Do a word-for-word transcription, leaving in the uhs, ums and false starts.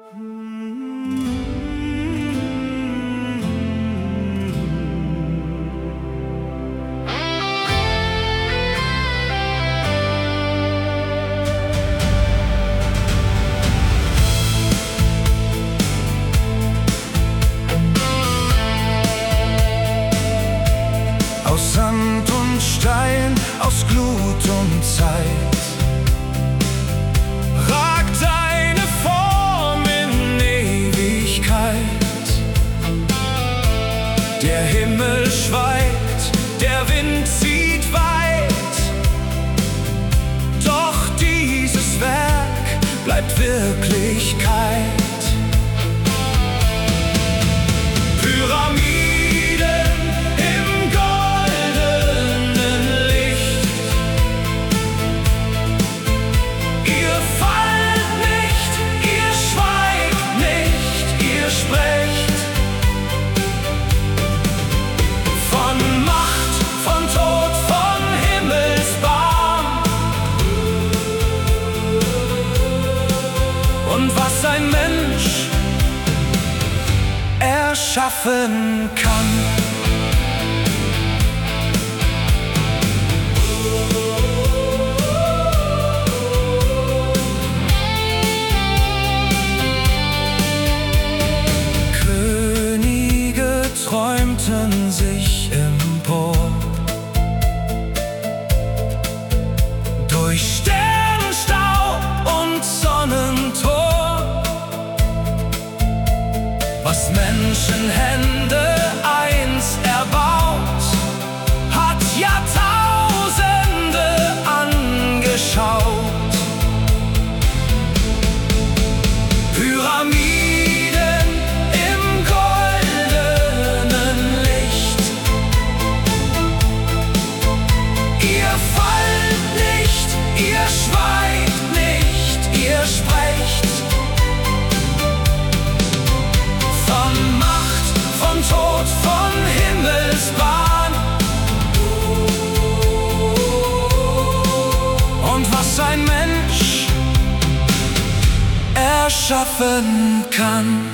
Aus Sand und Stein, aus Glut und Zeit ragt eine Form in Ewigkeit. Der Himmel schweigt, der Wind zieht weit, doch dieses Werk bleibt Wirklichkeit. Pyramiden und was ein Mensch erschaffen kann. Könige träumten sich empor durch Sternenstaub und Sonnentor. Was Menschenhände einst erbaut, hat Jahrtausende angeschaut. Pyramiden im goldenen Licht. Ihr fallt nicht, ihr schweigt nicht, ihr sprecht. Tod, von Himmelsbahn. Und was ein Mensch erschaffen kann.